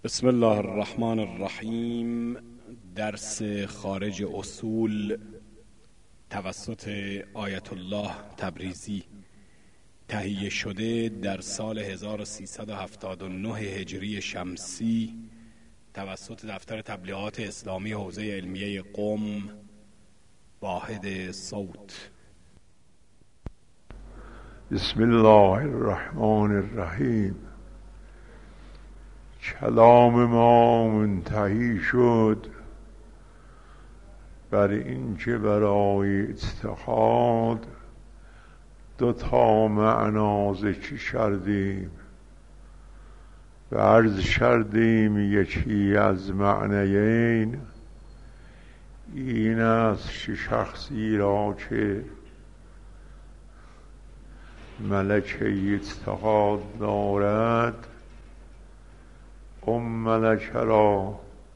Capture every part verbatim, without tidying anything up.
بسم الله الرحمن الرحیم. درس خارج اصول توسط آیت الله تبریزی، تهیه شده در سال هزار و سیصد و هفتاد و نه هجری شمسی توسط دفتر تبلیغات اسلامی حوزه علمیه قم، واحد صوت. بسم الله الرحمن الرحیم. کلام ما منتهی شد بر اینکه برای اتحاد دو تا معنا ذکر کردیم و عرض کردیم یکی از معنیین این است که شخصی را که ملکه اتحاد دارد، اون ملکه را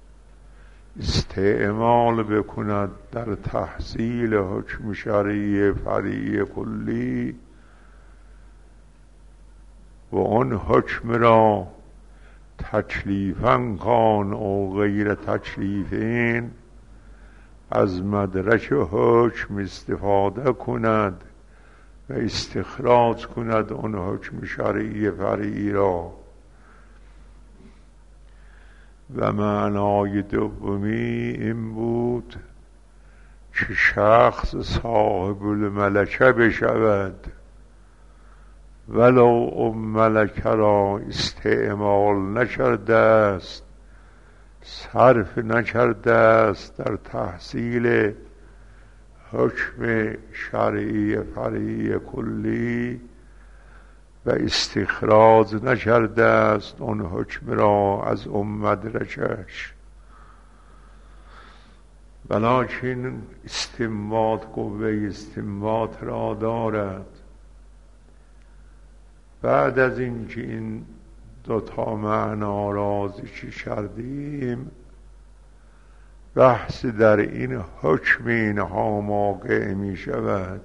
استعمال بکند در تحصیل حکم شرعی فرعی کلی و اون حکم را تکلیفاً کان او غیر تکلیفین از مدرک حکم استفاده کند و استخراج کند اون حکم شرعی فرعی را. و معنای دومی این بود که شخص صاحب الملکه بشود ولو اون ملکه را استعمال نکرده است، صرف نکرده است در تحصیل حکم شرعی فرعی کلی و استخراج نکرده است اون حکم را از اون مدرکش، ولکن استنباط قوه استنباط را دارد. بعد از اینکه این دو تا معنا را ذکر کردیم، بحث در این حکم اینها واقع می شود.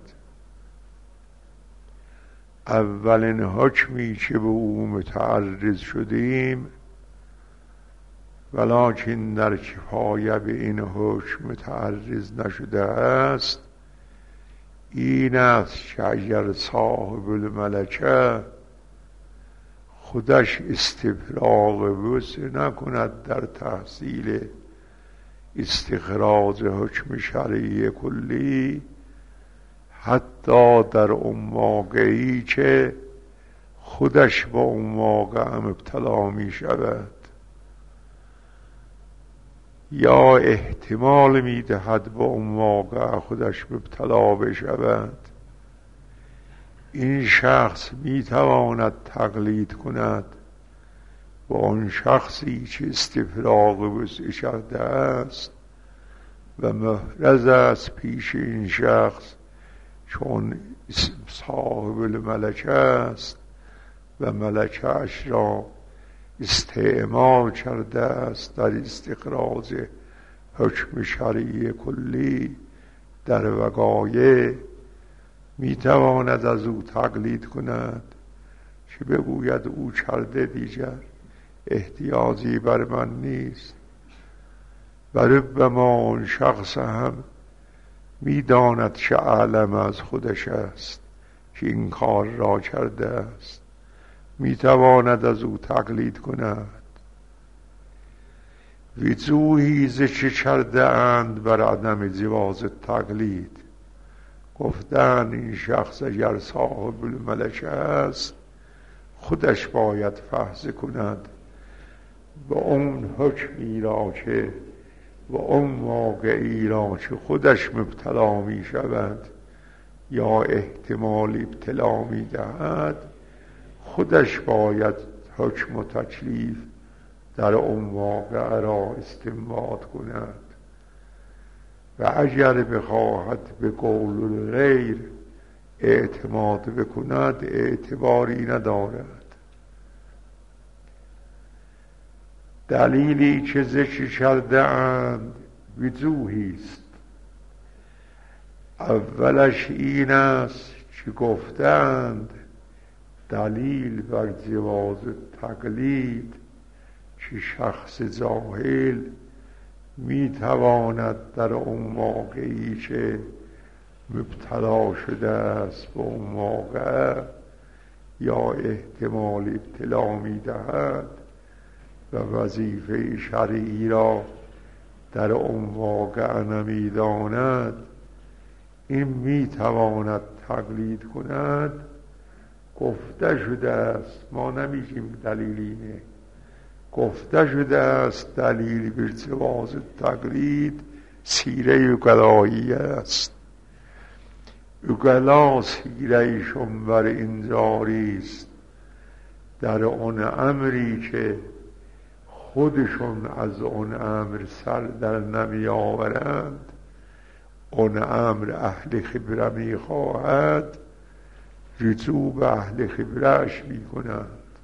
اولین حکمی که به او متعرض شدیم ولکن در کفایه به این حکم متعرض نشده است، این است که اگر صاحب الملکه خودش استفراغ وسع نکند در تحصیل استخراج حکم شرعی کلی، حتی در اون واقعی که خودش با اون واقع مبتلا می شود یا احتمال می دهد با اون واقع خودش مبتلا بشود، این شخص می تواند تقلید کند با اون شخصی که استفراغ وسع کرده است و محرز است پیش این شخص چون صاحب الملکه است و ملکه اش را استعمال کرده است در استخراج حکم شرعی کلی در وقایع، می تواند از او تقلید کند که بگوید او کرده دیگر احتیاجی بر من نیست. و ربما اون شخص هم می داند که عالم از خودش است که این کار را کرده است، می تواند از او تقلید کند. وجوهی ذکر کرده اند بر عدم جواز تقلید، گفتن این شخص اگر صاحب الملکه است خودش باید فحص کند و اون حکمی را که و اون واقعی را که خودش مبتلا می شود یا احتمال ابتلا می دهد، خودش باید حکم و تکلیف در اون واقع را استنباط کند و اگر بخواهد به قول غیر اعتماد بکند اعتباری ندارد. دلیلی که ذکر کرده اند وجوهی است. اولش این است که گفتند دلیل بر جواز تقلید که شخص جاهل میتواند در اون موقعی که مبتلا شده است به اون موقع یا احتمال ابتلا میدهد و وظیفه شرعی را در اون واقع نمیداند، این میتواند تقلید کند. گفته شده است، ما نمیگیم دلیل اینه، گفته شده است دلیل بر جواز تقلید سیره اقلایی است. اقلا سیره ایشون بر این جاری است در اون امری که خودشون از اون امر سر در نمی آورند، اون امر اهل خبره می خواهد، رجوع به اهل خبرهش می کند.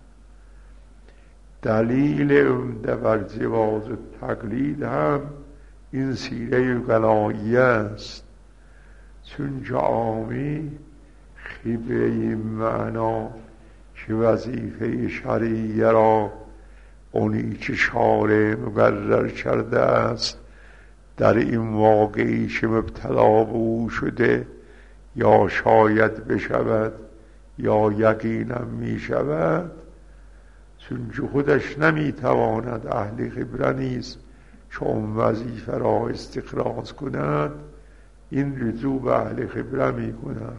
دلیل عمده بر جواز تقلید هم این سیره اقلایی است، چون که عامی خبره این معنا که وظیفه شرعیه را اونی که شارع مقرر کرده است در این واقعی که مبتلا به او شده یا شاید بشود یا یقینا می شود، چون که خودش نمی تواند، اهل خبره نیست که اون وظیفه را استخراج کند، این رجوع به اهل خبره می کند.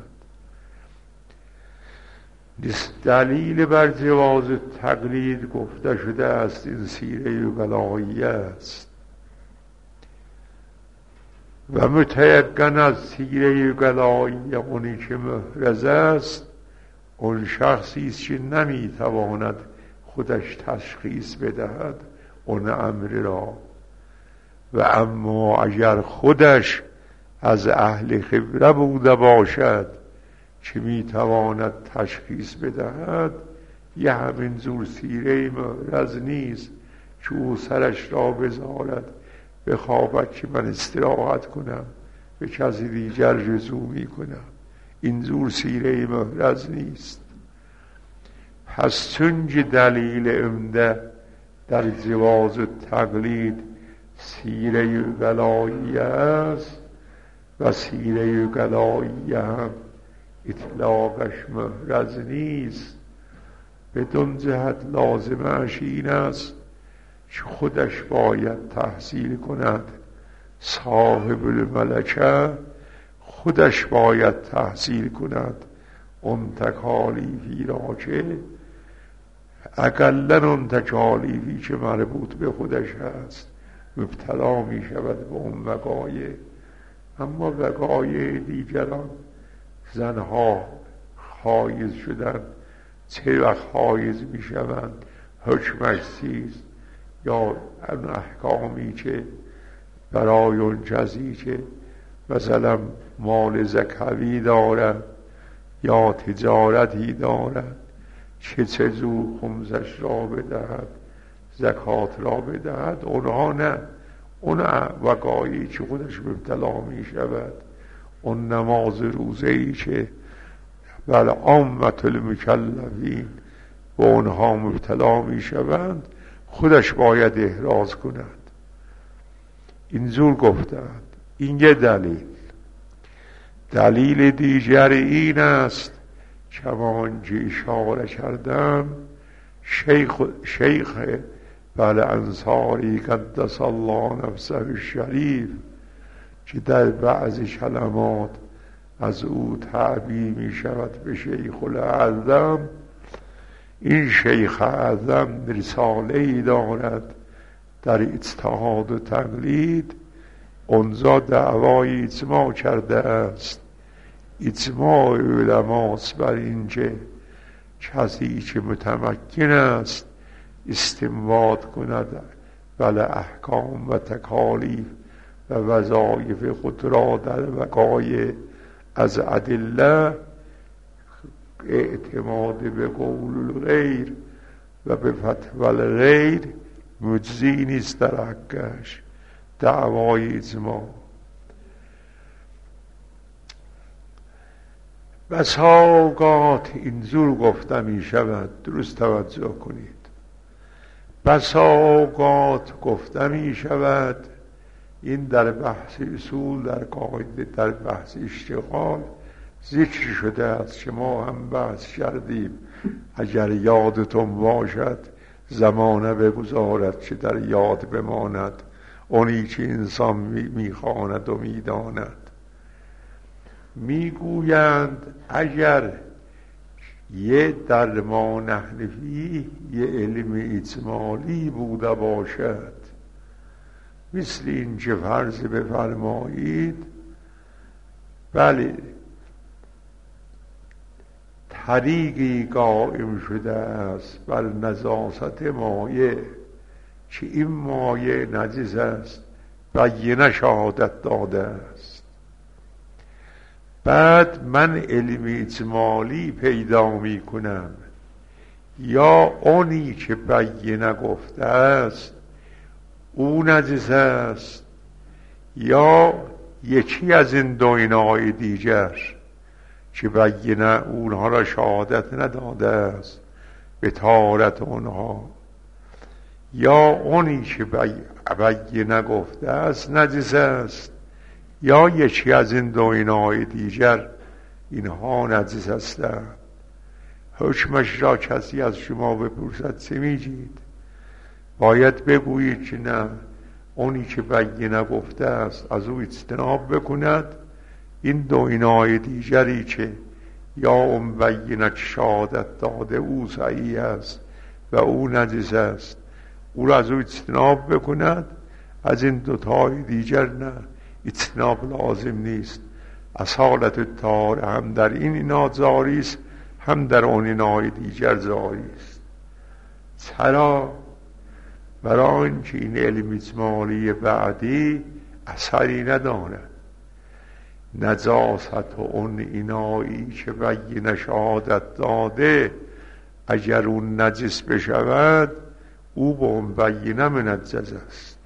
دلیل بر جواز تقلید گفته شده است این سیره اقلایی است و متیقن از سیره اقلایی اونی که محرز است اون شخصی است که نمیتواند خودش تشخیص بدهد اون امر را، و اما اگر خودش از اهل خبره بوده باشد که میتواند تشخیص بدهد، یه همین زور سیره محرز نیست که او سرش را بذارد بخوابد که من استراحت کنم به کسی دیگر رجوع می کنم. این زور سیره محرز نیست. پس چون که دلیل عمده در جواز تقلید سیره اقلایی است و سیره اقلایی هم اطلاقش محرز نیست، بدون جهت لازمش این است که خودش باید تحصیل کند، صاحب الملکه خودش باید تحصیل کند اون تکالیفی را که اقلا اون تکالیفی که مربوط به خودش هست مبتلا می شود به اون وقایع. اما وقایع دیگران، زنها حایض شدن چه وقت حایض می شوند، حکمش چیست، یا اون احکامی که برای اون کسی که مثلا مال زکوی دارد یا تجارتی دارد چه چه زو خمسش را بدهد، زکات را بدهد، اونها نه. اون وقایعی که خودش مبتلا می شود، اون نماز روزه‌ای که بل عامة المکلفین و اونها مبتلا می شوند، خودش باید احراز کند. اینجور گفتند. این یه دلیل. دلیل دیگر این است چمان که اشاره کردم، شیخ شیخ بل انصاری قدس الله نفسه الشریف که در بعض کلمات از او تعبیر می شود به شیخ الاعظم. این شیخ اعظم رساله ای دارد در اجتهاد و تقلید، اونجا دعوای اجماع کرده است. اجماع علماست بر این که کسی که متمکن است استنباط کند بله احکام و تکالیف و وظایف خود را در وقایع از ادله، اعتماد به قول الغیر و به فتوی الغیر مجزی نیست در حقش. دعوای اجماع. بسا اوقات اینجور گفته می شود، درست توجه کنید، بسا اوقات گفته می شود، این در بحث اصول، در قاعده، در بحث اشتغال ذکر شده است که ما هم بحث کردیم. اگر یادتون باشد زمانه بگذارد که در یاد بماند اونی که انسان میخواند و میداند. میگویند اگر یه درمان نحوی یه علم اجمالی بوده باشد، مثل این که فرض بفرمایید بله طریقی قائم شده است بر نجاست مایع که این مایع نجس است، بینه شهادت داده است. بعد من علم اجمالی پیدا می کنم، یا اونی که بینه گفته است او نجس است، یا یکی از این دو اینای دیگر که بینه اونها را شهادت نداده است به طهارت اونها، یا اونی که بینه گفته است نجس است، یا یکی از این دو اینای دیگر اینها نجس هستند. حکمش را کسی از شما بپرسد چه میگید؟ باید بگویید که نه، اونی که بینه گفته است از او اجتناب بکند، این دو اینای دیگری که یا اون بینه شهادت داده او صحیح است و او نجس است، او را از او اجتناب بکند. از این دو تای دیگر نه، اجتناب لازم نیست. اصالت طهاره هم در این اینا جاری است، هم در اون اینای دیگر جاری است. چرا؟ برای اینکه این علم اجمالی بعدی اثری ندارد. نجاست و اون اینایی که بینه شهادت داده اگر اون نجس بشود او با اون بینه منجس است.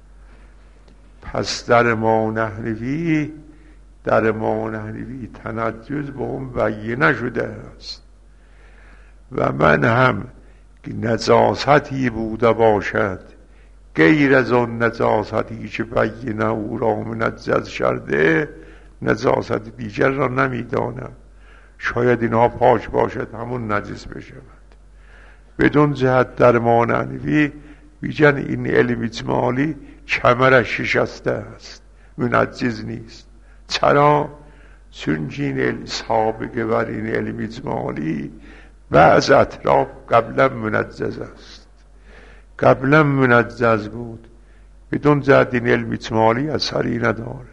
پس در ما نحوی در ما نحوی تنجس با اون بینه شده است. و من هم نجاستی بوده باشد غیر از اون نجاستی که بینه او را منجس شده، نجاست دیگر را نمیدانم. شاید اینها پاک باشد همون نجس بشود. بدون جهت در ما نحوی بیجن این علم اجمالی کمرش شکسته است، منجس نیست. چرا؟ چون این علم سابقه بر این علم اجمالی بعض اطراف قبلا منجس است، قبلا منجس بود. بدون جهت این علم اجمالی اثری ندارد.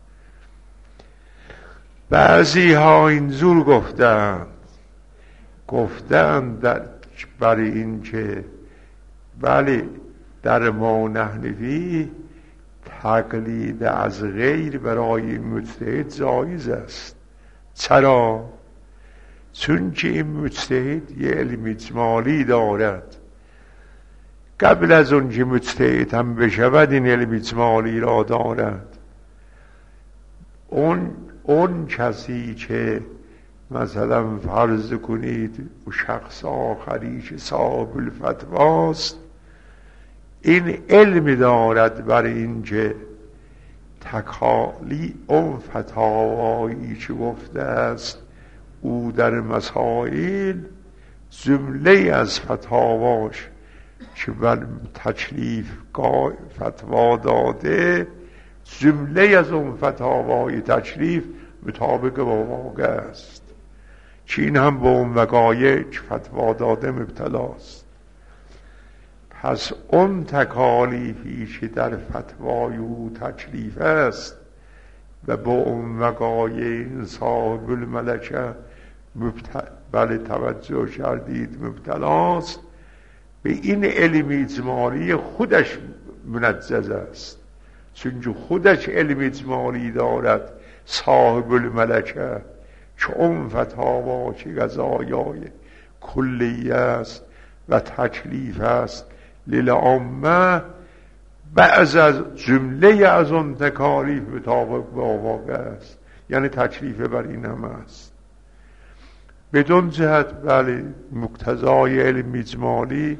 بعضی ها اینجور گفتند گفتند در برای این که بله در ما نحوی تقلید از غیر برای مجتهد جایز است. چرا؟ چون که این مجتهد یه علم اجمالی دارد، قبل از اون که مجتهد هم بشود این علم اجمالی را دارد. اون اون کسی که مثلا فرض کنید شخص آخری که صاحب الفتواست، این علم دارد بر این که تکالی اون فتاوایی که گفته است او در مسائل جمله از فتاواش که بر تکلیف فتوا داده، جمله از اون فتاوای تکلیف مطابق با واقع است، که این هم با اون وقایع که فتوا داده مبتلاست. پس اون تکالیفی که در فتوای او تکلیف است و با اون وقایع صاحب الملکه بله توجه کردید مبتلاست، به این علم اجمالی خودش منجز است. چون خودش علم اجمالی دارد صاحب الملکه که اون فتاوا که قضایای کلیه است و تکلیف است للعامه، بعض از جمله از اون تکالیف مطابق با واقع است، یعنی تکلیف بر این هم است. بدون جهت بله مقتضای علم اجمالی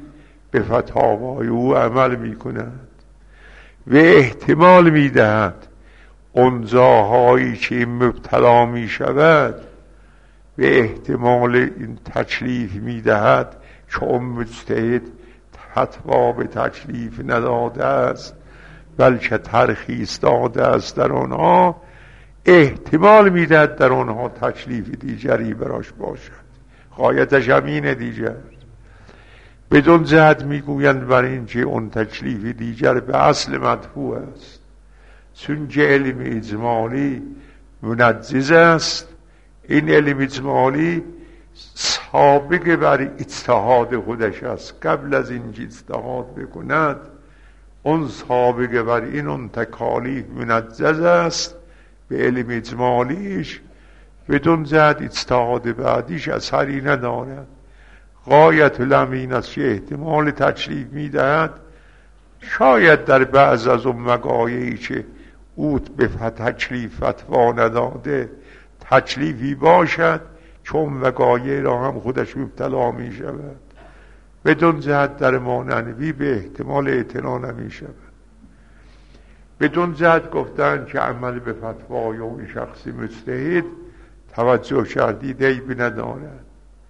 به فتاوای او عمل می کند و احتمال می دهد انزاهایی که مبتلا می شود به احتمال این تکلیف می دهد، چون مجتهد فتوا به تکلیف نداده است بلکه ترخیص داده است در آنها، احتمال می دهد در آنها تکلیف دیگری براش باشد. غایتش همینه دیگر. بدون جهت میگویند بر اینکه اون تکلیف دیگر به اصل مدفوع است، چون که علم اجمالی منجز است. این علم اجمالی سابق بر اجتهاد خودش است. قبل از این اجتهاد بکند اون سابق بر این اون تکالیف منجز است به علم اجمالیش، بدون جهت اجتهاد بعدیش اثری ندارد. غایت الامین است که احتمال تکلیف میدهد. شاید در بعض از اون وقایعی که اوت به تکلیف فتوا نداده تکلیفی باشد، چون وقایع را هم خودش مبتلا می شود. بدون جهت در مانوی به احتمال اعتنا نمی شود. بدون جهت گفتن که عمل به فتوای اون شخصی مجتهد توجه کردید عیبی ندارد.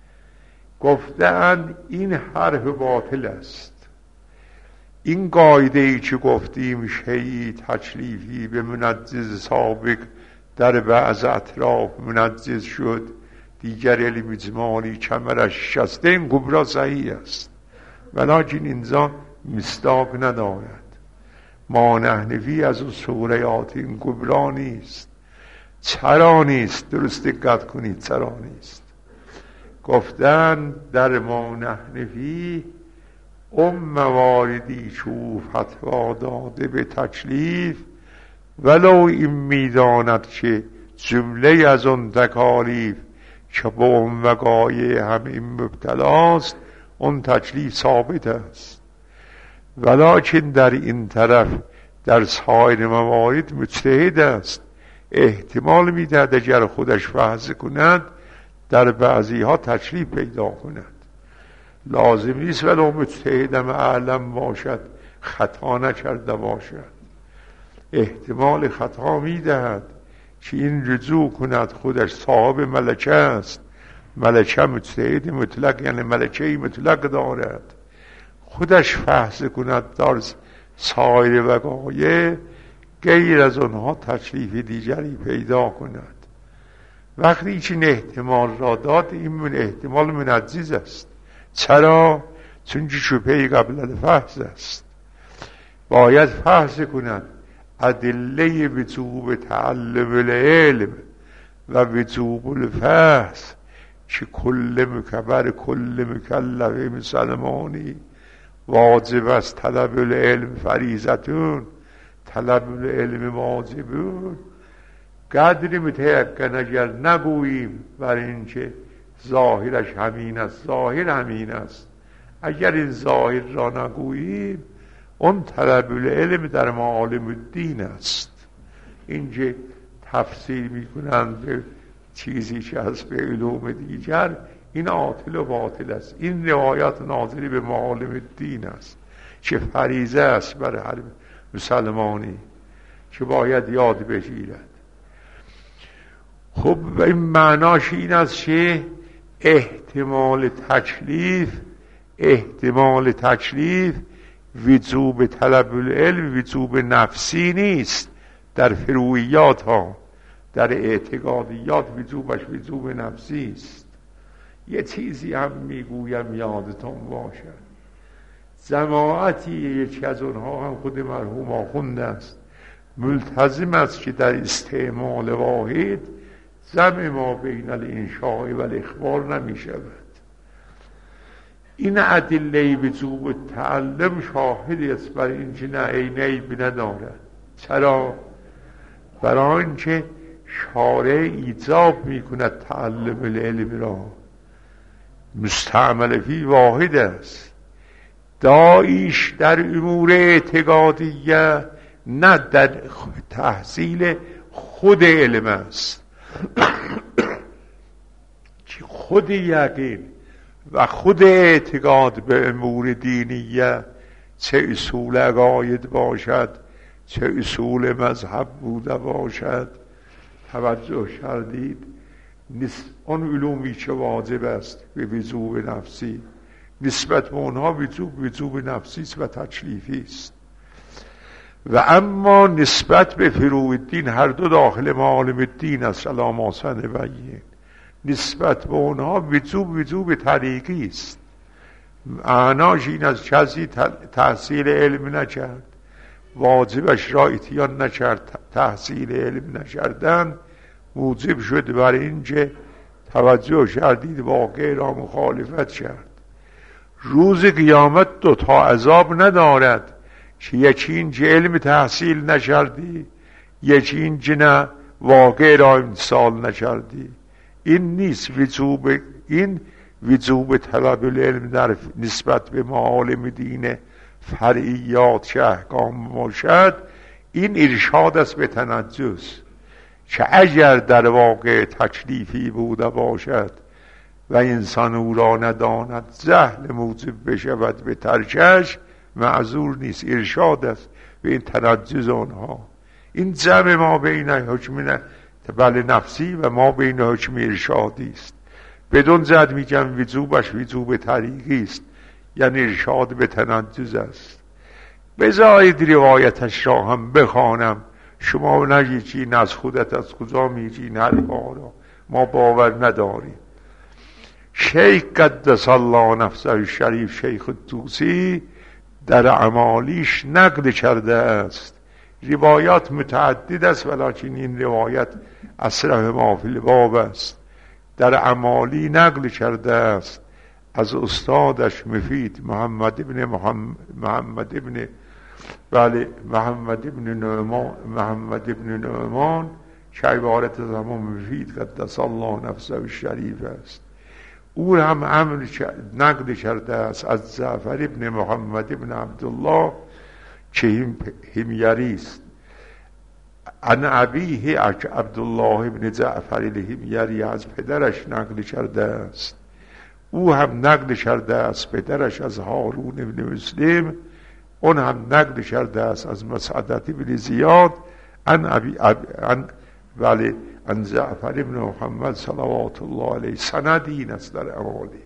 گفتن این حرف باطل است. این قاعده ای که گفتیم شیعی تکلیفی به منجز سابق در بعض اطراف منجز شد، دیگر علم اجمالی کمرش شسته، این کبرا صحیح است، ولیکن اینجا مصداق ندارد. ما نحنفی از اون سوریات این کبرا نیست. چرا نیست؟ درست دقت کنید چرا نیست. گفتن در ما نحنفی اون مواردی چو فتوا داده به تکلیف، ولو این میداند که جمله از اون تکالیف که با اون وقایع همین مبتلاست، اون تکلیف ثابت است، ولیکن در این طرف در سایر موارد مجتهد است. احتمال میدهد اگر خودش فحص کند در بعضی ها تکلیف پیدا کند. لازم نیست ولو مجتهدم اعلم باشد خطا نکرده باشد. احتمال خطا میدهد که این رجوع کند خودش صاحب ملکه است. ملکه مجتهد مطلق یعنی ملکه مطلق دارد، خودش فحص کند در سایر وقایع، غیر از آنها تکلیف دیگری پیدا کند. وقتی که این احتمال را داد، این من احتمال منجز است. چرا؟ چون که شبهه قبل الفحص است. باید فحص کند ادله وجوب تعلم العلم و وجوب الفحص که کل مکبر کل مکلف مسلمانی واجب است. طلب العلم فریضتون، طلب العلم واجبون. قدری متیقن اگر نگوییم بر این که ظاهرش همین است، ظاهر همین است، اگر این ظاهر را نگوییم اون طلب العلم در معالم الدین است. اینجا تفسیر میکنند به چیزی که از به علوم دیگر، این عاطل و باطل است. این روایت ناظری به معالم الدین است که فریضه است بر هر مسلمانی که باید یاد بگیرد. خب این معناش این است که احتمال تکلیف احتمال تکلیف وجوب طلب العلم وجوب نفسی نیست. در فروعیات ها، در اعتقادیات وجوبش وجوب نفسی است. یه چیزی هم میگویم یادتون باشد، جماعتی یکی از اونها هم خود مرحوم آخوند است، ملتزم است که در استعمال واحد جمع ما بین الانشاء و الاخبار نمی شود. این ادله وجوب تعلم شاهدی است بر این که نه عیب ندارد. چرا؟ برای اینکه شارع ایجاب می کند تعلم العلم را، مستعمل فی واحد است. دایش در امور اعتقادیه نه در تحصیل خود علم است که خود یقین و خود اعتقاد به امور دینیه، چه اصول عقاید باشد چه اصول مذهب بوده باشد، توجه کردید اون علومی که واجب است به وجوب نفسی، نسبت به اونها وجوب وجوب نفسی است و تکلیفی است. و اما نسبت به فروع الدین، هر دو داخل معالم الدین است، علام حسن بیین، نسبت به اونها وجوب وجوب طریقی است. معناش این از کسی تحصیل علم نکرد، واجبش را اتیان نکرد، تحصیل علم نکردن موجب شد بر اینکه توجه کردید واقع را مخالفت کرد. روز قیامت دو تا عذاب ندارد که یکی اینکه علم تحصیل نکردی، یکی اینکه نه واقع را امتثال نکردی. این نیست وجوب، این وجوب طلب العلم در نسبت به معالم دین فرعیات که احکام باشد، این ارشاد است به تنجس، که اگر در واقع تکلیفی بوده باشد و انسان او را نداند جهل موجب بشود به ترکش، معذور نیست، ارشاد است به این تنجس آنها. این جمع ما بین حکم بله نفسی و ما بین حکم ارشادی است. بدون زد میگم وجوبش وجوب طریقی است، یعنی ارشاد به تنجس است. بذارید روایتش را هم بخوانم، شما نگید این از خودت از کجا میگی این حرفا را، ما باور نداریم. شیخ قدس الله نفسه الشریف، شیخ طوسی در اعمالیش نقل کرده است. روایات متعدد است ولکن این روایت اصرح ما فی الباب است. در اعمالی نقل کرده است از استادش مفید محمد ابن محمد, محمد ابن بله محمد ابن نعمان محمد ابن نعمان که عبارت زمان مفید قدس الله نفسه الشریف است. او هم عمل نقل کرده است از جعفر ابن محمد ابن عبدالله که حمیری است. عن ابیه عبدالله ابن جعفر الحمیری از پدرش نقل کرده است. او هم نقل کرده است پدرش از هارون ابن مسلم، اون هم نقل کرده است از مسعدت ابن زیاد عن ابی عن ولی عن جعفر ابن محمد صلوات الله علیه. سند این است در اعمالی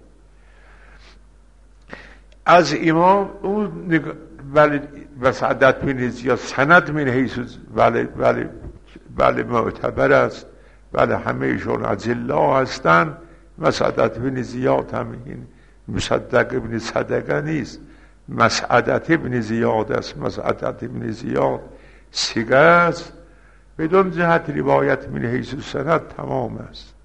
از امام اون ولی مسعدت ابن زیاد سند من حیث ولی ولی ولی معتبر است، ولی همهشون اجلا هستند. مسعدت ابن زیاد هم این مصدق ابن صدقه نیست، مسعدت ابن زیاد است. مسعدت ابن زیاد سیگه است، بدون جهت روایت من حیث سند تمام است.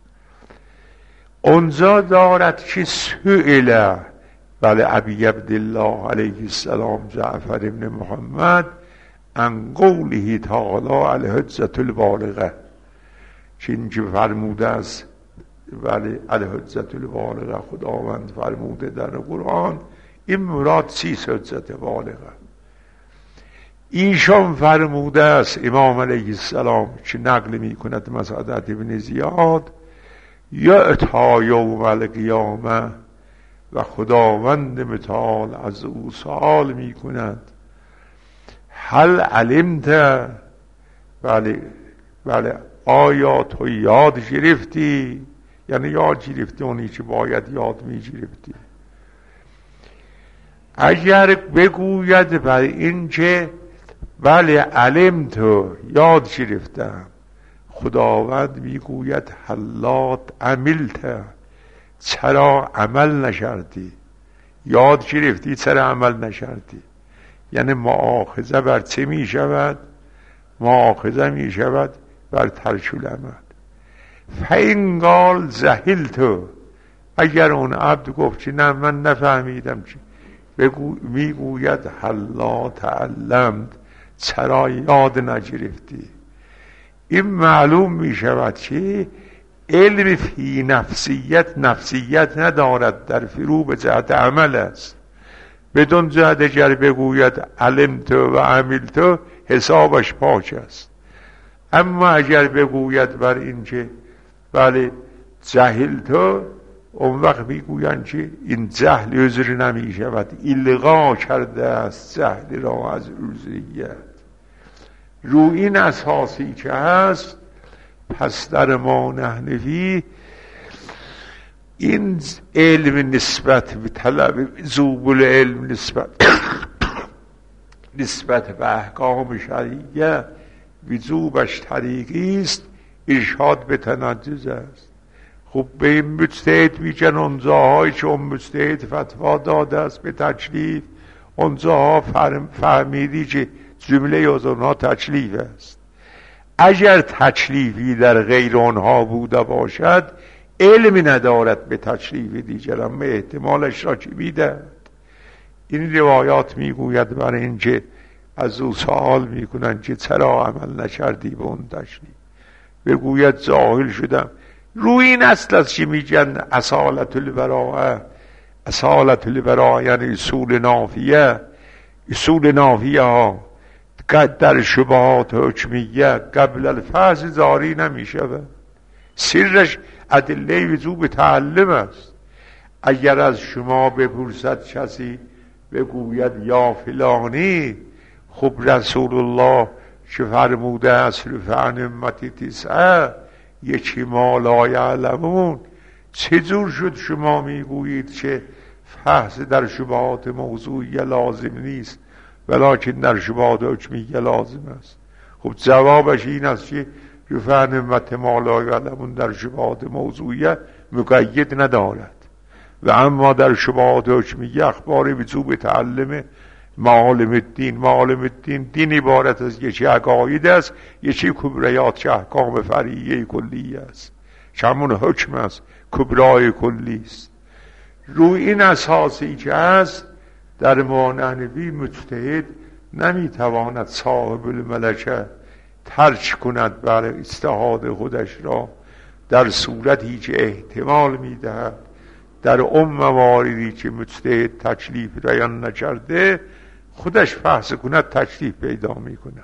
اونجا دارد که سئله بله ابی عبدالله علیه السلام جعفر ابن محمد عن قوله تعالی الحجة البالغه، که اینجا فرموده است ولی الحجة البالغه، خداوند فرموده در قرآن. این مراد چیست حجت بالغه؟ ایشان فرموده است امام علیه السلام که نقل می کند مسعدت ابن زیاد، یعطا یوم القیامه، و خداوند متعال از او سوال می کند هل علمت، بله بله آیا تو یاد گرفتی؟ یعنی یاد گرفتی اونی که باید یاد می گرفتی. اگر بگوید بر این که بله علمت یاد گرفتم، خداوند میگوید حلات عملت، چرا عمل نکردی؟ یاد گرفتی چرا عمل نکردی؟ یعنی مؤاخذه بر چه می شود؟ مؤاخذه می شود بر ترک العمل. فین قال جهلت، اگر اون عبد گفت که نه من نفهمیدم، چی بگو میگوید حلا تعلمت، چرا یاد نگرفتی؟ این معلوم می شود که علم فی نفسیت نفسیت ندارد، در فرو به جهت عمل است. بدون جهت اگر بگوید علمت و عملت حسابش پاک است. اما اگر بگوید بر این که بله جهلت، اون وقت میگویند که این جهل عذر نمی شود، الغا کرده است جهل را از عذریت. رو این اساسی که هست، پس در ما نحنفی این علم نسبت به طلب زوبل علم نسبت نسبت به احکام شرعیه وجوبش طریقی است، ارشاد به تنجز است. خب به این مجتهد میگن اونجاهایی که اون مجتهد فتوا داده است به تکلیف، اونجاها فهمیدی که جمله از اونها تکلیف است. اگر تکلیفی در غیر اونها بوده باشد علمی ندارد به تکلیف دیگر، اما احتمالش را که میدهد. این روایات میگوید برای اینکه از او سوال میکنن که چرا عمل نکردی به اون تکلیف، بگوید جاهل شدم. روی این اصل است که میگن اصالت البراءه. اصالت البراءه یعنی اصول نافیه. اصول نافیه ها در شبهات حکمیه قبل الفحص جاری نمیشود. سرش ادله وجوب تعلم است. اگر از شما بپرسد کسی بگوید یا فلانی، خب رسول الله چه فرموده است رفعن امتی تسعه یکی ما لا یعلمون، چجور شد شما میگویید که فحص در شبهات موضوعیه لازم نیست ولیکن در شبهات حکمیه لازم است؟ خب جوابش این است که رفعن امتی ما لا یعلمون در شبهات موضوعیه مقید ندارد و اما در شبهات حکمیه اخبار وجوب تعلم معالم الدین. معالم الدین دین عبارت از یکی عقاید است، یکی کبریات که احکام فرعیه کلی است، همون حکم است، کبرای کلی است. روی این اساسی که است در ما نحنفی مجتهد نمیتواند صاحب الملکه ترک کند بر اجتهاد خودش را در صورتی که احتمال میدهد در اون مواردی که مجتهد تکلیف بیان نکرده خودش فحص کند تکلیف پیدا می کند.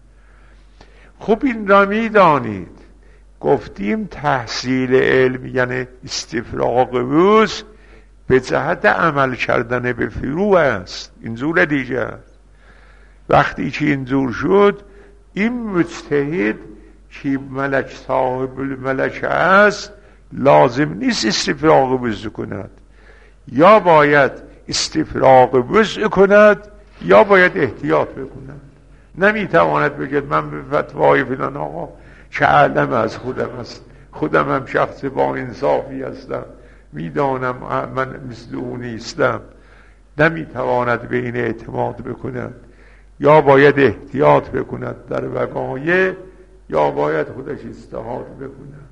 خب این را می دانید، گفتیم تحصیل علم یعنی استفراغ وز به جهت عمل کردن به فروع است. اینجور دیگه وقتی که اینجور شد این مجتهد که ملک صاحب الملک است لازم نیست استفراغ وز کند، یا باید استفراغ وز کند یا باید احتیاط بکنند. نمیتواند بگید من به فتوای فلان آقا که علم از خودم است، خودم هم شخص با انصافی هستم، میدانم من مثل او نیستم. نمیتواند به این اعتماد بکند، یا باید احتیاط بکند در وقایع یا باید خودش اجتهاد بکند.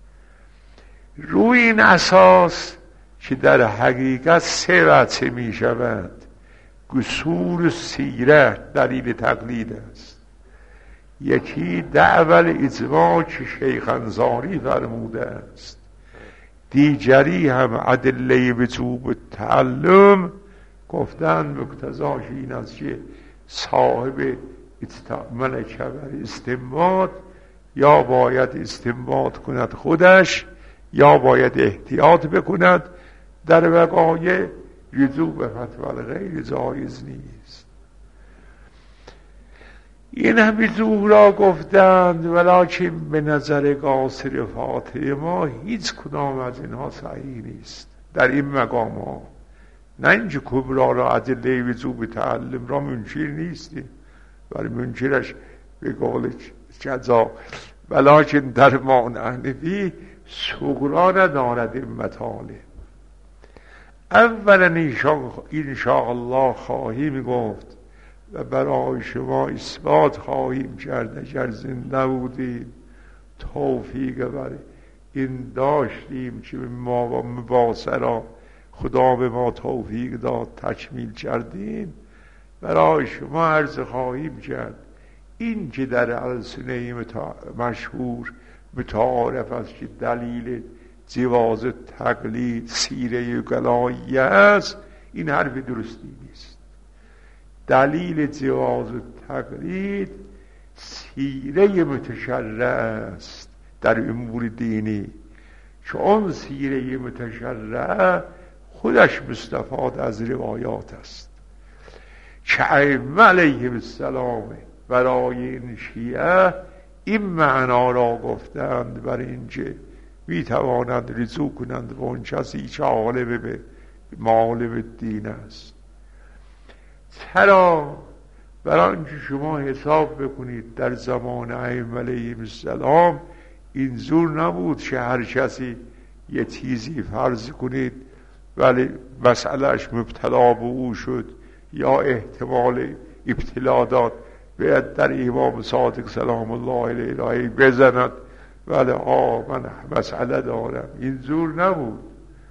روی این اساس که در حقیقت سه وجه می شود. قصور سیره دلیل تقلید است. یکی دعوال اجماع که شیخ انصاری فرموده است، دیگری هم ادله وجوب تعلم. گفتن مقتضاش این است که صاحب ملکه بر استنباط یا باید استنباط کند خودش یا باید احتیاط بکند در وقایع. رجوع به فتوی غیر جایز نیست. این همه رجوع را گفتند ولکن به نظر قاصر فاتح ما هیچ کدام از اینها صحیح نیست در این مقام ها. نه اینکه کبرا را ادله وجوب تعلم را منکر نیستیم، ولی منکرش به قول جزا، ولکن در ما نحنفی صغرا ندارد این مطالب. اولا انشاءالله خواهیم گفت و برای شما اثبات خواهیم کرد اگر زنده بودیم توفیق بر این داشتیم که ما و مباصرا خدا به ما توفیق داد تکمیل کردیم. برای شما عرض خواهیم کرد این که در السنه مشهور متعارف است که دلیل جواز تقلید سیره گلاییه است، این حرف درستی نیست. دلیل جواز تقلید سیره متشرع است در امور دینی چون سیره متشرع خودش مستفاد از روایات است که ائمه علیهم السلام برای این شیعه این معنا را گفتند بر اینکه می توانند رجوع کنند به اون کسی که عالم به معالم دین است. چرا؟ برای اینکه شما حساب بکنید در زمان ائمه علیهم السلام این زور نبود که هر کسی یه چیزی فرض کنید ولی مسئلهش مبتلا به او شد یا احتمال ابتلا داد باید در امام صادق سلام الله علیه بزند ولی آه من مسئله دارم. این زور نبود.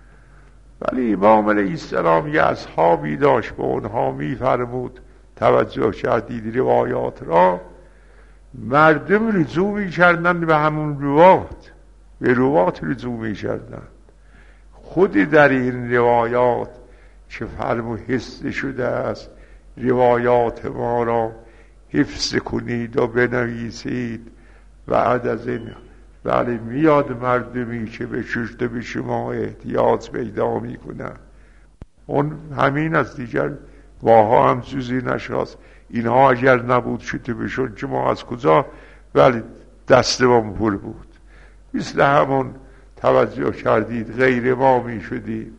ولی امام علیه السلام یه اصحابی داشت به اونها میفرمود توجه کردید روایات را، مردم رجوع میکردند به همون روایات، به روایات رجوع میکردند. خود در این روایات که فرمو حفظ شده است روایات ما را حفظ کنید و بنویسید. بعد از این ولی میاد مردمی که به ششت به شما احتیاج پیدا میکنن، اون همین از دیگر واها هم چیزی نشاست. اینها اگر نبود شده بشون که ما از کجا، ولی دستمون پر بود. مثل همون توجه کردید غیر ما می شدیم.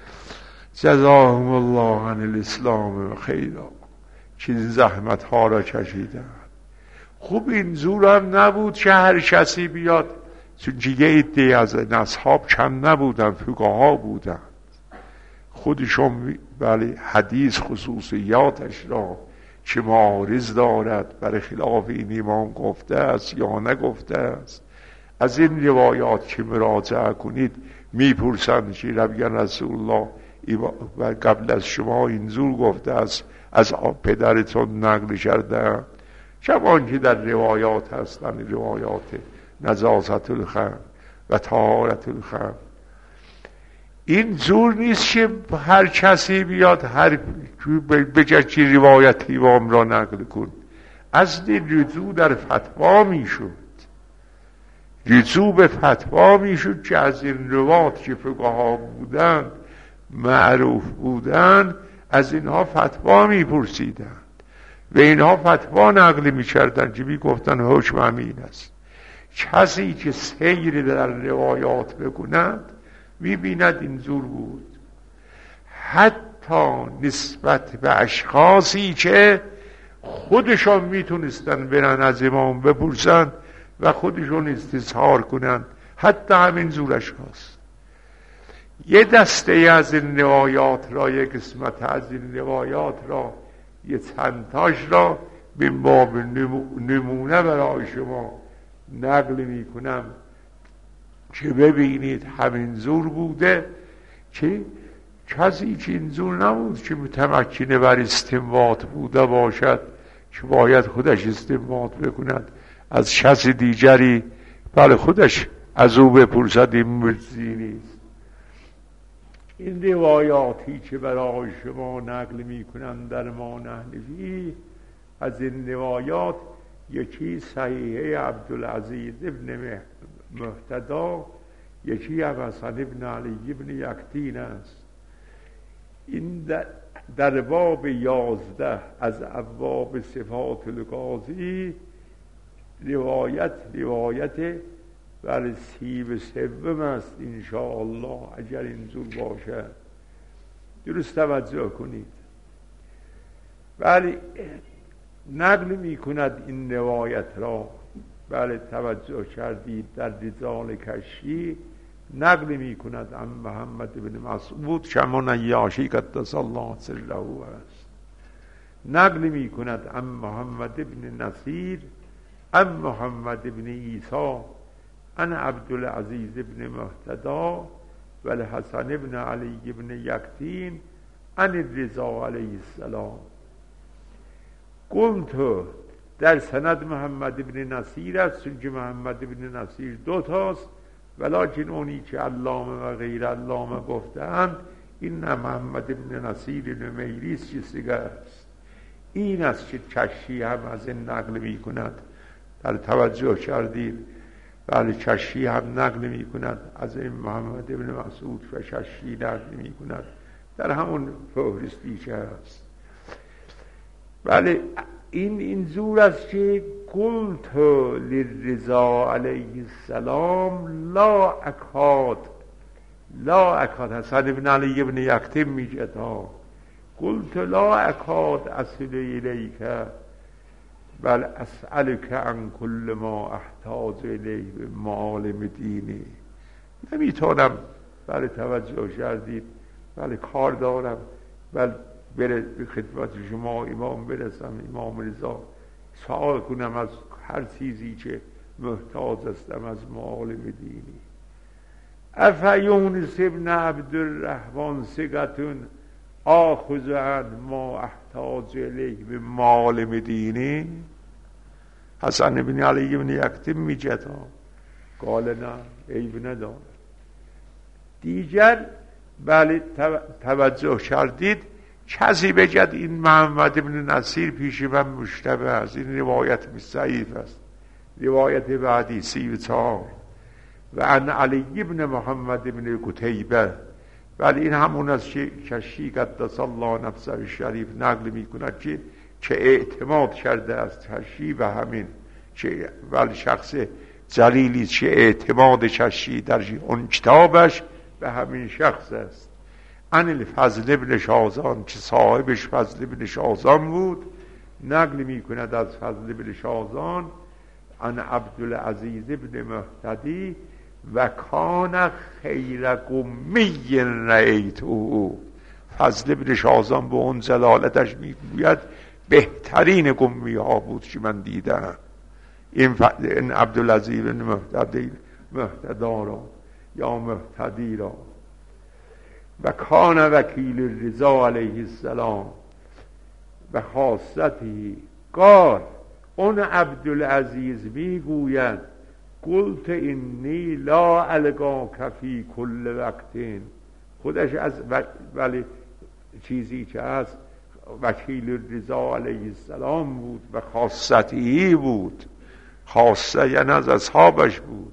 جزاهم الله عن الاسلام خیرا که این زحمت ها را کشیدن. خوب این زور هم نبود که هر کسی بیاد، چون یه عده از اصحاب کم نبودن، فقها بودن خودشون، ولی حدیث خصوصیاتش را چه معارض دارد برای خلاف این امام گفته است یا نگفته است. از این روایات که مراجعه کنید میپرسند که نبیان رسول الله قبل از شما این زور گفته است، از پدرتون نقل کرده، چون که در روایات هستند، روایات نجاست الخمر و طهارت الخمر. این زور نیست که هر کسی بیاد هر بجرچی روایت امام را نقل کن. از این رجوع در فتوا میشد، رجوع به فتوا میشد که از این روایات که فقها بودند معروف بودند از اینها فتوا میپرسیدند و اینها فتوا نقل میکردند که میگفتند حکم همین است. کسی که سیر در روایات بکند میبیند این زور بود، حتی نسبت به اشخاصی که خودشون میتونستن برن از امام بپرسن و خودشون استظهار کنن، حتی همین زور اشخاص. یه دسته از این روایات را، یک قسمت از این روایات را، یه چندتاش را به باب نمونه برای شما نقل میکنم که ببینید همین زور بوده که کسی که این زور نبود که متمکنه بر استنباط بوده باشد که باید خودش استنباط بکند از کسی دیگری، بله خودش از او بپرسد، این مرزی نیست. این روایاتی که برای شما نقل میکنم در ما نحنفی، از این روایات یکی صحیحه عبدالعزیز ابن مهتدا، یکی هم حسن ابن علی ابن یکتین است. این در, در باب یازده از ابواب صفات القاضی روایت روایت بر سیب سوم است انشاءالله، اگر این زور باشه درست توجه کنید. ولی نقل می کند این روایت را، بله توجه کردید در رجال کشی نقل می کند ام محمد بن مسعود شمون عیاشی قدس الله سره است، نقل می کند ام محمد بن نصیر ام محمد بن عیسی انا عبدالعزیز بن مهتدا و الحسن بن علی بن یکتین ان الرضا علیه السلام. قلت در سند محمد بن نصیر است، چون که محمد بن نصیر دو تاست، ولیکن اونی که علامه و غیر علامه گفتند این نه محمد بن نصیر نمیری است که سیگه است. این است که کشی هم از این نقل می کند. در توجه کردید بله چشی هم نقل می کند از این محمد ابن مسعود و چشی نقل می کند در همون فهرستی که هست. بله این این زور است که قلت للرضا علیه السلام لا اکاد لا اکاد حسن ابن علی ابن یکتم میگه تا قلت لا اکاد اصل الیک بل اسألک عن کل ما احتاج الیه به معالم دینی. نمیتونم بله توجه کردید بله کار دارم بله بره به خدمت شما امام برسم امام رضا سوال کنم از هر چیزی که محتاج هستم از معالم دینی. افیونس ابن عبدالرحمن ثقة آخذ عن ما احتاج الیه به معالم دینی. حسن ابن علی ابن یکتم میگه قال نه عیب ندارد. دیگر بله توجه کردید کسی بگد این محمد ابن نصیر پیش من مشتبه است، این روایت ضعیف است، روایت بعدی سی و چهار و عن علی ابن محمد ابن قتیبه ولی این همون است که کشی قدس الله نفسه شریف نقل می کند که که اعتماد کرده است کشی و همین که ولی شخص جلیلی که اعتماد کشی در اون کتابش به همین شخص است. عن الفضل ابن شازان که صاحبش فضل ابن شازان بود نقل می کند از فضل ابن شازان عن عبدالعزیز ابن مهتدی و کان خیر قمی رأیت او. فضل ابن شازان به اون جلالتش میگوید بهترین قمی ها بود که من دیدم. این, ف... این عبدالعزیز ابن مهتدی مهتدا را یا مهتدی را و کان وکیل رضا علیه السلام و خاصتی قال اون عبدالعزیز میگوید قلت اینی لا القاک فی کل وقت. خودش از ولی چیزی که از وکیل رضا علیه السلام بود و خاصتی بود، خاصه یعنی از اصحابش بود.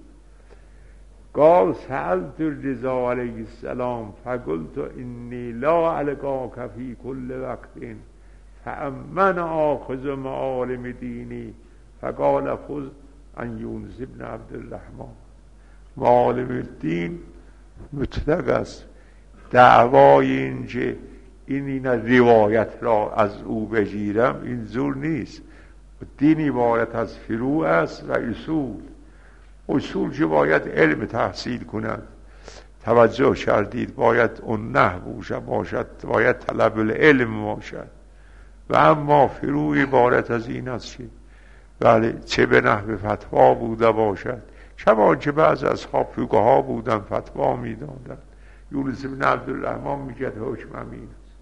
قال سألت الرضا علیه السلام فقلت اینی لا القاک فی کل وقت فامن آخذ معالم دینی فقال خذ عن یونس ابن عبدالرحمن. معالم الدین مطلق است. دعوای این که این این روایت را از او بگیرم این زور نیست. دینی باید از فروع است و اصول. اصول که باید علم تحصیل کند. توجه کردید باید اون نحو باشد، باید طلب العلم باشد و اما فروع عبارت از این است که بله چه به نحو فتوا بوده باشد کما که بعض اصحاب فقها بودن فتوا میدادن. یونس بن عبدالرحمن میگه حکم امین است.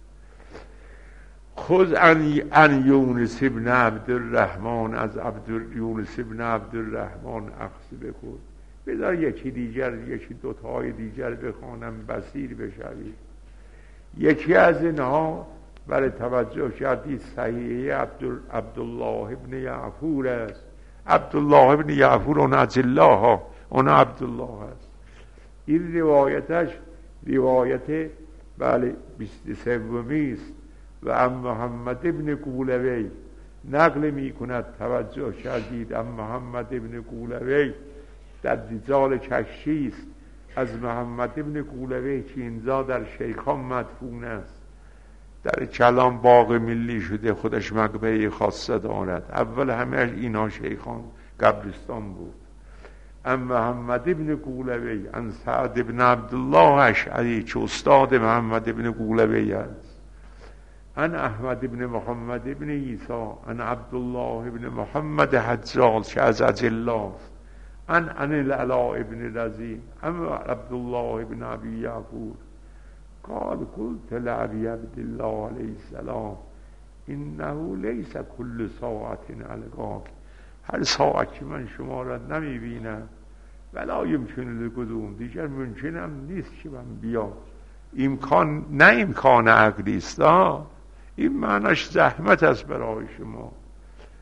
خود ان یونس بن عبدالرحمن از عبد یونس بن عبدالرحمن اخذ بکن. بذار یکی دیگر یکی دوتای دیگر بخوانم بصیر بشوید. یکی از اینها برای توجه کردید صحیح عبدالله ابن یعفور است. عبدالله ابن یعفور اون عجله ها اون عبدالله است. این روایتش روایت بله بیست سومی است و ام محمد ابن قولوی نقل می کند. توجه کردید ام محمد ابن قولوی در رجال کشی است از محمد ابن قولوی که اینجا در شیخان مدفون است. در کلام باغ ملی شده خودش مقبره خاصه دارد. اول همه اینا شیخان قبرستان بود. ام محمد ابن قولوی ان سعد ابن عبدالله اشعری که استاد محمد ابن قولوی است. ان احمد ابن محمد ابن عیسی ان عبدالله ابن محمد حجال که از اجلا است. ان ان العلا ابن رزین ام عبدالله ابن ابی یعفور قال قلت لعبی عبدالله علیه السلام انه لیس کل ساعت القاک. هر ساعت که من شما را نمی بینم ولا یمکن لقدوم دیگر ممکنم نیست که من بیام. امکان نه امکان عقلی است، این معناش زحمت است برای شما.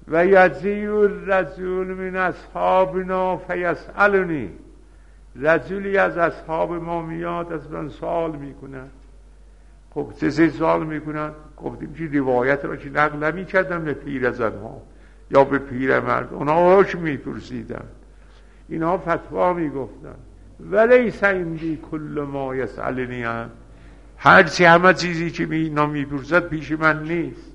و یجیء الرجل من اصحابنا فیسألنی، رجلی از اصحاب ما میاد از من سوال میکنن. خب چه سوال میکنن؟ گفتیم که روایت را که نقل نمی کردن به پیرزنها یا به پیرمرد، اونا حکم میپرسیدن، اینها فتوا میگفتن. ولیس عندی کل ما یسألنی عنه، هرچی همه چیزی که اینا میپرسد پیش من نیست.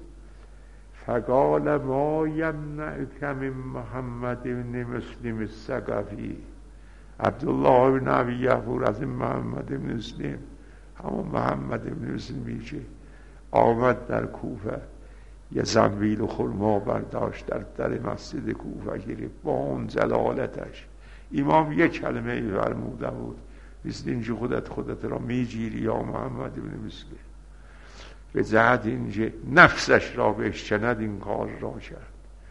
فقال ما یمنعک من محمد بن مسلم الثقفی، عبدالله بن ابی یعفور از این محمد بن مسلم، همون محمد بن مسلمی که آمد در کوفه یه زنبیل و خرما برداشت در در مسجد کوفه گرفت با اون جلالتش. امام یک کلمه ای فرموده بود، مثل اینجا خودت خودت را میگیری یا محمد بن مسلم، به جهت اینجا نفسش را بشکند این کار را کرد.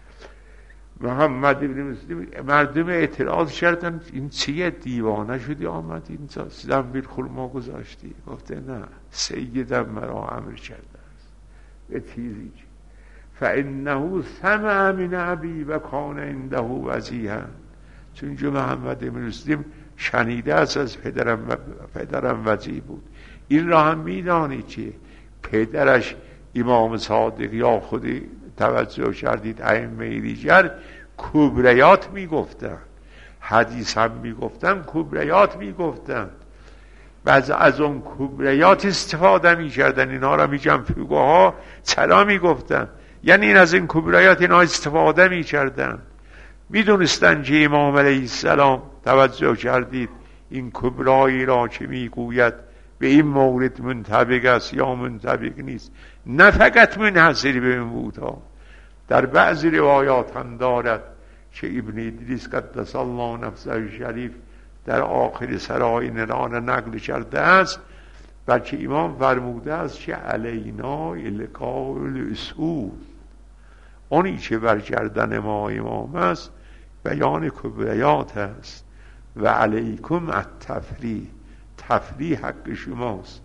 محمد بن مسلم، مردم اعتراض کردن این چیه، دیوانه شدی آمد اینجا زنبیل خرما گذاشتی؟ گفته نه، سیدم مرا امر کرده است به چیزی که فانه سمع من ابی و کان عنده وجیها، چون جو محمد بن مسلم شنیده است از پدرم و پدرم وجیه بود. این را هم میدانی که پدرش امام صادق یا خودی توجه کردید ائمه دیگر کبریات میگفتن، حدیث هم میگفتن، کبریات میگفتن، بعض از اون کبریات استفاده میکردن. اینا را میگم فقها چرا میگفتن؟ یعنی این از این کبریات اینا استفاده میکردن، میدونستن که امام علیه السلام توجه کردید این کبرایی را که میگوید به این مورد منطبق است یا منطبق نیست، نه فقط منحصر به این بود ها. در بعضی روایات هم دارد که ابن ادریس قدس الله نفسه شریف در آخر سراین ران نقل کرده است، بلکه امام فرموده است که علینا القاء الاسود، اونی که بر گردن ما امام است بیان کبریات است، و علیکم التفریح، تفریح حق شماست.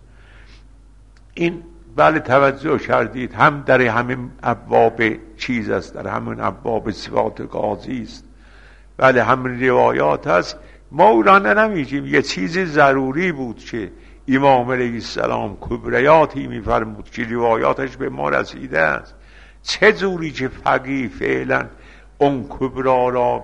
این بله توجه کردید هم در همین ابواب چیز است، در همین ابواب صفات قاضی است، بله همین روایات است. ما اولانه نمیگیم، یه چیز ضروری بود که امام علیه السلام کبریاتی میفرمود که روایاتش به ما رسیده است. چه جوری که فقیه فعلا اون کبرا را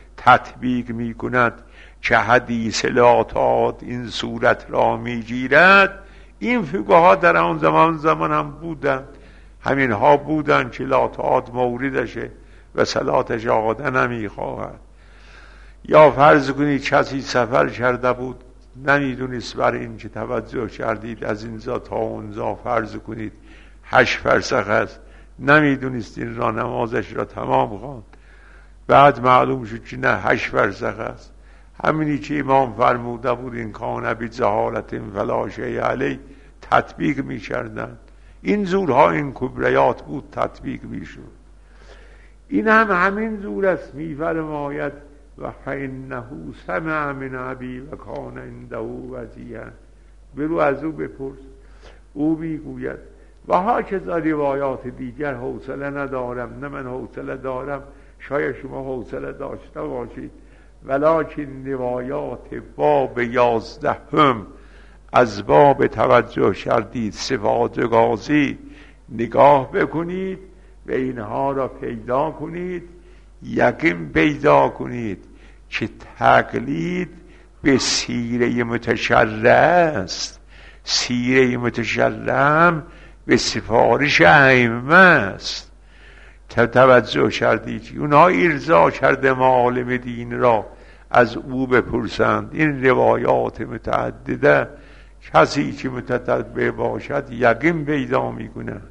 تطبیق میکند که حدیث لاتاد این صورت را میگیرد، این فقها در آن زمان زمان هم بودند، همین ها بودند که لاتاد موردشه و صلاتش آقاده نمیخواهد. یا فرض کنید کسی سفر کرده بود نمیدونست، بر این که توجه کردید از اینجا تا اونجا فرض کنید هشت فرسخ است، نمیدونست این را نمازش را تمام خواند، بعد معلوم شد که نه هشت فرسخ است. همینی که امام فرموده بود این کان بی جهالت فلا شیء علیه تطبیق می کردن. این زورها این کبریات بود تطبیق می شد. این هم همین زور است. می فرماید و فانه سمع من ابی و کان عنده وجیها، برو از او بپرس. او میگوید و ها که روایات دیگر حوصله ندارم، نه من حوصله دارم، شاید شما حوصله داشته باشید، ولکن روایات باب یازدهم از باب توجه کردید صفات قاضی نگاه بکنید و اینها را پیدا کنید، یقین پیدا کنید که تقلید به سیره متشرع است. سیره متشرع به سفارش ائمه است. توجه کردید اونها ارضا کرده معالم دین را از او بپرسند. این روایات متعدده کسی که متتبع باشد یقین پیدا می کند.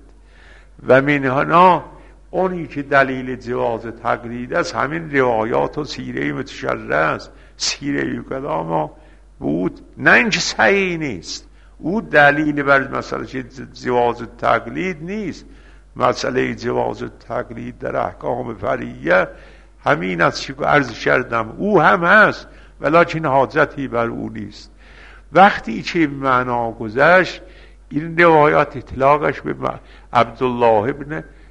و منها اونی که دلیل جواز تقلید است همین روایات و سیره متشرع است. سیره کلام بود، نه اینکه صحیح نیست، او دلیل بر مسئله جواز تقلید نیست. مسئله جواز تقلید در احکام فرعیه همین است که عرض کردم، او هم هست ولکن حاجتی بر او نیست. وقتی که معنا گذشت این روایات اطلاقش به عبدالله ابن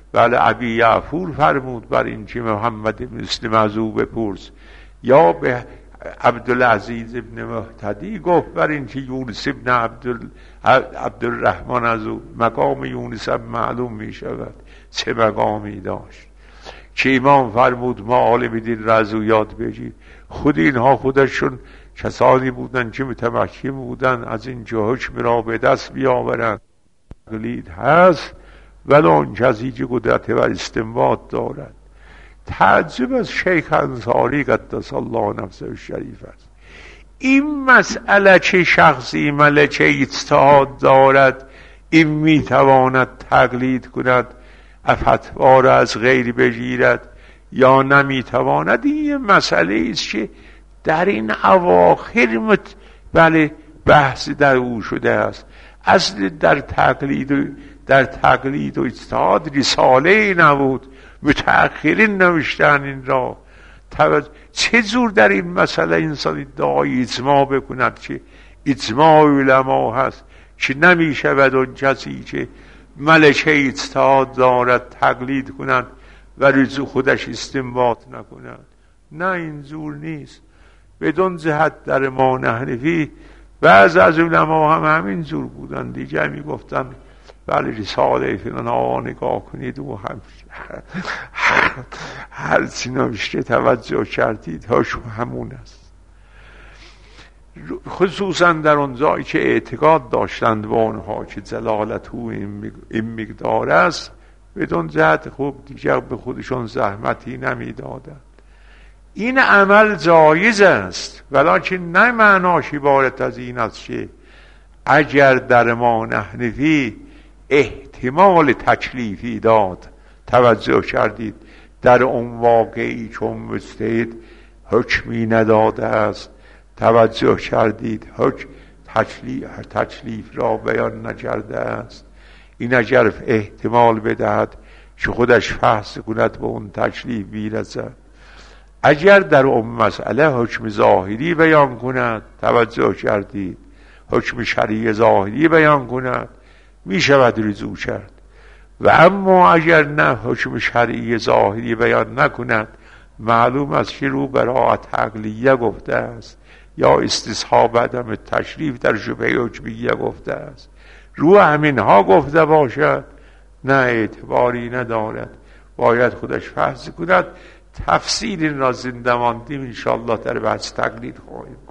بله ابی یعفور فرمود بر این که محمد مسلم از او بپرس، یا به عبدالعزیز ابن مهتدی گفت بر این که یونس ابن عبدالرحمن از او، مقام یونس هم معلوم می شود چه مقامی داشت که امام فرمود ما عالم دین را از او یاد بگیر. خود اینها خودشون کسانی بودن که متمکن بودن از این که حکم را به دست بیاورند. تقلید هست ولی اون کسی که قدرت و استنباط دارد. تعجب از شیخ انصاری قدس الله نفسه الشریف است. این مسئله چه شخصی ملکه اجتهاد دارد، این میتواند تقلید کند، فتوا را از غیر بگیرد یا نمیتواند، این مسئله است که در این اواخر مت... بله بحث در او شده است. اصل در تقلید در تقلید و اجتهاد رساله نبود، متأخرین نوشتن این را. چه جور در این مسئله انسان ادعای اجماع بکند که اجماع علما هست که نمی شود اون کسی که ملکه اجتهاد دارد تقلید کند و رجوع خودش استنباط نکند؟ نه این جور نیست. بدون جهت در ما حنفی بعض از علما هم همین جور بودن دیگه، می گفتن بله رساله فلان آقا نگاه کنید و هم هر چی نوشته توجه کردید هاش همون است. خصوصا در اون جایی که اعتقاد داشتند با اونها که جلالت او این مقدار است، بدون جهت خوب دیگر به خودشون زحمتی نمی دادند. این عمل جایز است ولیکن نه معناش عبارت از این است که اگر در ما حنفی احتمال تکلیفی داد، توجه کردید در اون واقعی چون مجتهد حکمی نداده است، توجه کردید حکم تکلیف, تکلیف را بیان نکرده است، این اگر احتمال بدهد که خودش فحص کند به اون تکلیف بیرسد، اگر در اون مسئله حکم ظاهری بیان کند، توجه کردید حکم شرعی ظاهری بیان کند، می شود رجوع کرد. و اما اگر نه حکم شرعی ظاهری بیان نکند، معلوم است که رو براءت عقلیه گفته است یا استصحاب عدم تشریف در شبهه حکمیه گفته است، رو همینها گفته باشد نه اعتباری ندارد، باید خودش فحص کند. تفسیر این را زنده ماندیم انشاءالله در بحث تقلید خواهیم.